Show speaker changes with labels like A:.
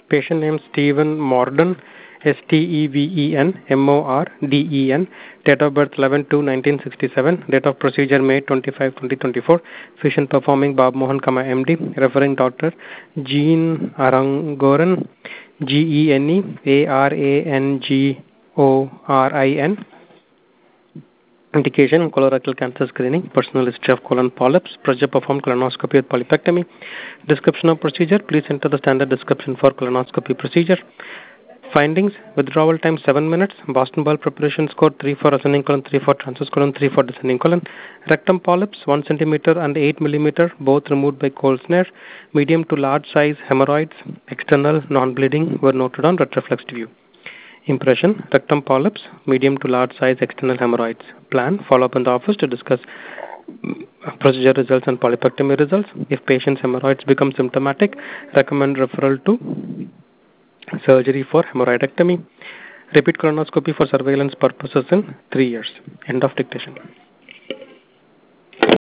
A: Patient name Stephen Morden, Steven Morden. Date of birth 11/2/1967. Date of procedure May 25, 2024. Physician performing Bob Mohan, MD. Referring doctor Jean Arangoran, GENEARANGORIN. Indication colorectal cancer screening, personal history of colon polyps, procedure performed colonoscopy with polypectomy. Description of procedure, please enter the standard description for colonoscopy procedure. Findings, withdrawal time 7 minutes, Boston bowel preparation score 3 for ascending colon, 3 for transverse colon, 3 for descending colon. Rectum polyps 1 centimeter and 8 millimeter, both removed by cold snare. Medium to large size hemorrhoids, external non-bleeding, were noted on retroflexed view. Impression, rectum polyps, medium to large size external hemorrhoids. Plan, follow up in the office to discuss procedure results and polypectomy results. If patient's hemorrhoids become symptomatic, recommend referral to surgery for hemorrhoidectomy. Repeat colonoscopy for surveillance purposes in 3 years. End of dictation.